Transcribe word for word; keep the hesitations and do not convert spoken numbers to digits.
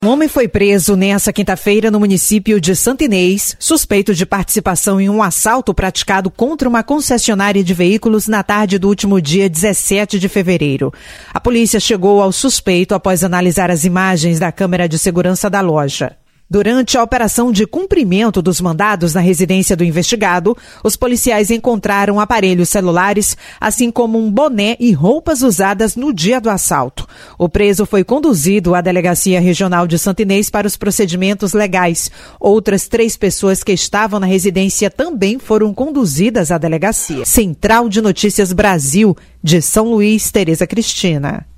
Um homem foi preso nesta quinta-feira no município de Santo Inês, suspeito de participação em um assalto praticado contra uma concessionária de veículos na tarde do último dia dezessete de fevereiro. A polícia chegou ao suspeito após analisar as imagens da câmera de segurança da loja. Durante a operação de cumprimento dos mandados na residência do investigado, os policiais encontraram aparelhos celulares, assim como um boné e roupas usadas no dia do assalto. O preso foi conduzido à Delegacia Regional de Santo Inês para os procedimentos legais. Outras três pessoas que estavam na residência também foram conduzidas à delegacia. Central de Notícias Brasil, de São Luís, Tereza Cristina.